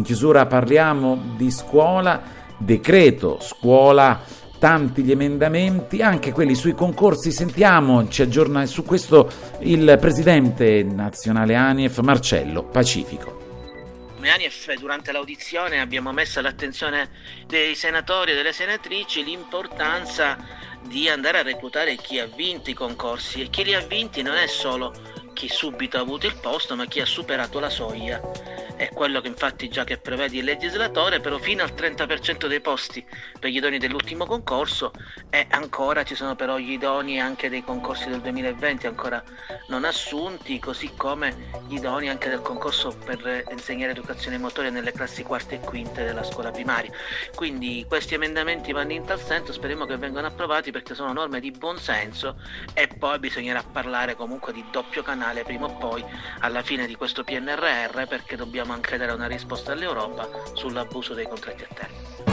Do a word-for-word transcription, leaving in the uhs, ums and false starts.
In chiusura parliamo di scuola, decreto scuola, tanti gli emendamenti, anche quelli sui concorsi. Sentiamo, ci aggiorna su questo il presidente nazionale ANIEF Marcello Pacifico. Come ANIEF durante l'audizione abbiamo messo all'attenzione dei senatori e delle senatrici l'importanza di andare a reclutare chi ha vinto i concorsi, e chi li ha vinti non è solo chi subito ha avuto il posto, ma chi ha superato la soglia. È quello che infatti già che prevede il legislatore, però fino al trenta per cento dei posti per gli idonei dell'ultimo concorso, e ancora ci sono però gli idonei anche dei concorsi del duemilaventi ancora non assunti, così come gli idonei anche del concorso per insegnare educazione motoria nelle classi quarte e quinte della scuola primaria. Quindi questi emendamenti vanno in tal senso, speriamo che vengano approvati perché sono norme di buon senso, e poi bisognerà parlare comunque di doppio canale prima o poi alla fine di questo P N R R, perché dobbiamo anche dare una risposta all'Europa sull'abuso dei contratti a termine.